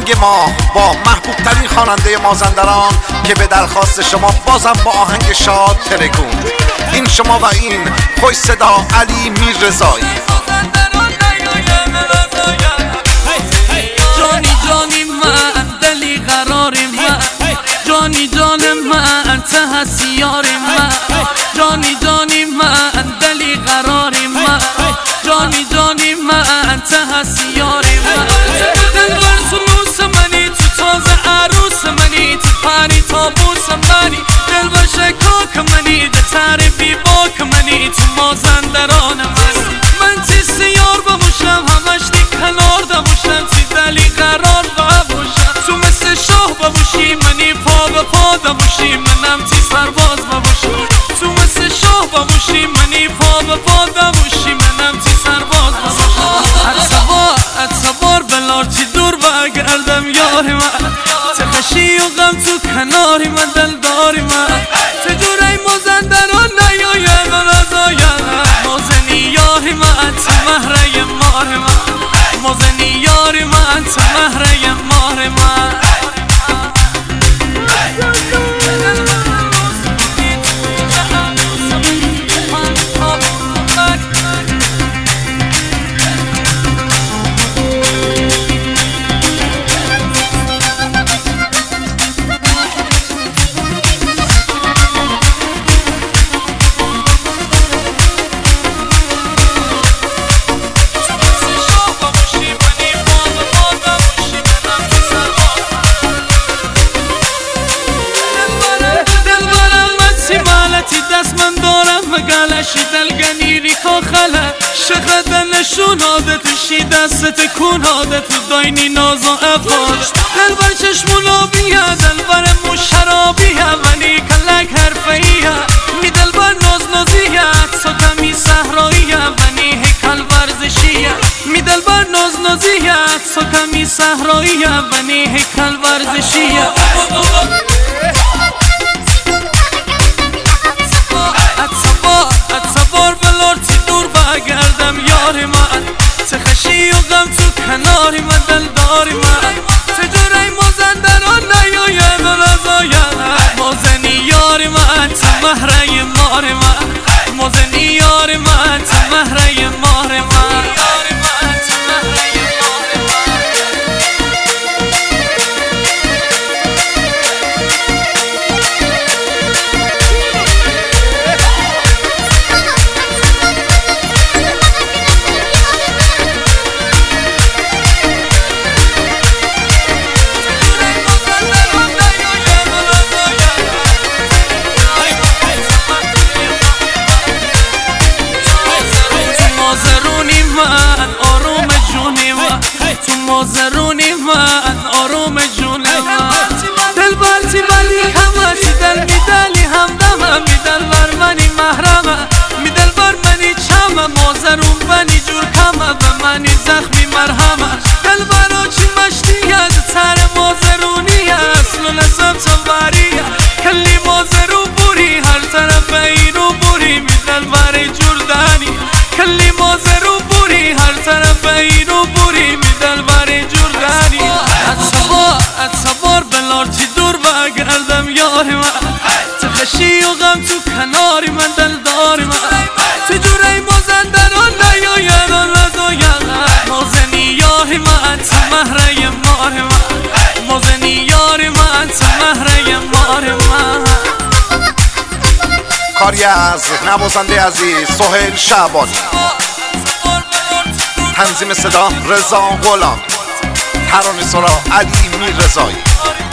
آهنگ ما با محبوب ترین خواننده مازندران که به درخواست شما بازم با آهنگ شاد ترکوند. این شما و این خوش صدا علی میررضایی. جانی جانی من دلی قرار من، جانی جان من ته هستی یار من، جانی جانی من دلی قرار من، جانی جانی من ته هستی یار من. دلبر سلوس منی تو تازه عروس منی، تو پری تابوس منی، دلبر شکاک منی، ده تعریفی باک منی، تو مازندران من تیست یار بموشم همش دی کنار دموشم، تی دلی قرار بموشم تو مثل شاه بموشی منی، پا به پا دموشی منم تی سرباز بموشم، تو مثل شاه بموشی منی، پا به پا دموشی منم تی سرباز بموشم. اتبار بلار تی دور بگردم یاری من، تخشی و غم تو کناری من، دلداری من تجوری مازندران نیاید و نزاید، مازنی یاری من تو مهره مار من، مازنی یاری من تو مهره مار من. دست من دارم مگلشی دلگنیری که خله شقد نشون عادتشی دست کن عادت داینی ناز و افاد، دلبر چشمونا بیا دلبر مشرابیه ولی کلک حرفیه، می دلبر ناز نازیه اکسا کمی صحراییه ونی هیکل ورزشیه، می دلبر ناز نازیه اکسا کمی صحراییه ونی هیکل ورزشیه. اتبار بلار تی دور بگردم یاری من، تخشی و غم تو کناری من، دلداری من تجوری مازندران نیاید و نزاید، مازنی یاری من تو مهره مار من، مازنی یاری من تو مهره مار من. مازرونی من آروم جونی من، دلبر تی ولی همه تی دل می دلی همدمه، می دلبر منی محرمه، می دلبر منی چمه، مازرون بنی جور کمه به منی زخمی مرهمه، دلبرو چی مشتیه تر مازرونیه اصل و نسب چوبریه، کلی مازرو بوری هر طرف اینو بوری، می دلبر جور دنی کلی مازرو بوری هر طرف اینو بوری، می دلبر جور دنی. اتبار بلار تی دور بگردم یاری من، تخشی و غم تو کناری من، دلداری من تجوری مازندران نیاید و نزاید، مازنی یاری من تو مهره مار من، مازنی یاری من تو مهره مار من. کاری از نوازنده عزیز سهیل شعبانی، تنظیم صدا رضا غلام، ترانه‌سرا علی میررضایی.